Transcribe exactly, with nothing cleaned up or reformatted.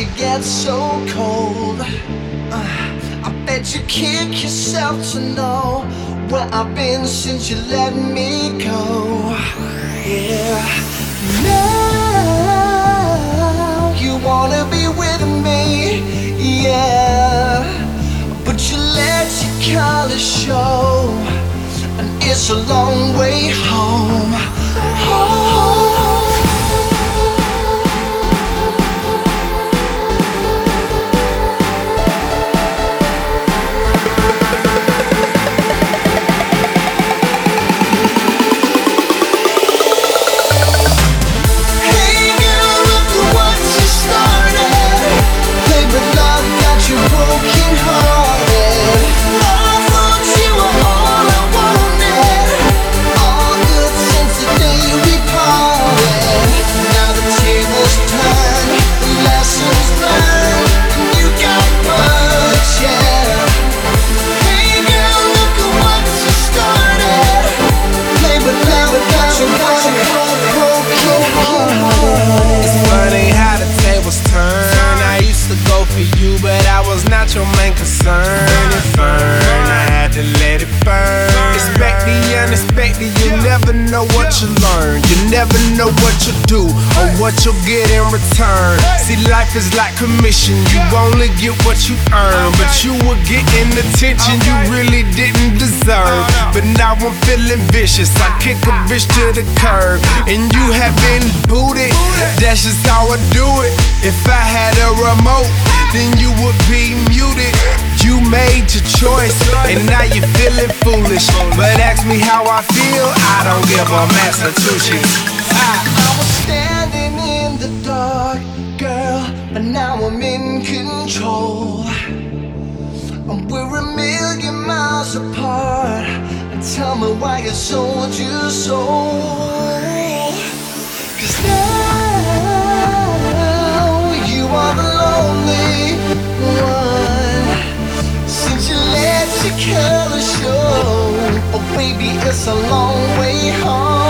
you get so cold? Uh, I bet you kick yourself to know where I've been since you let me go. Yeah. Now you wanna be with me, yeah, but you let your colors show, and it's a long way home. Home. Your main concern, it burn, I had to let it burn. Expect the unexpected, you never know what you learn. You never know what you do or what you'll get in return. See, life is like commission, you only get what you earn, but you were getting attention you really didn't deserve. But now I'm feeling vicious, I kick a bitch to the curb, and you have been booted, that's just how I do it. If I had a remote, then you would be muted. You made your choice, and now you're feeling foolish. But ask me how I feel, I don't give a Massachusetts. I, I was standing in the dark, girl, but now I'm in control. And we're a million miles apart. And tell me why you sold your soul. Cause now you are the lonely one. Since you let your colors show, oh baby, it's a long way home.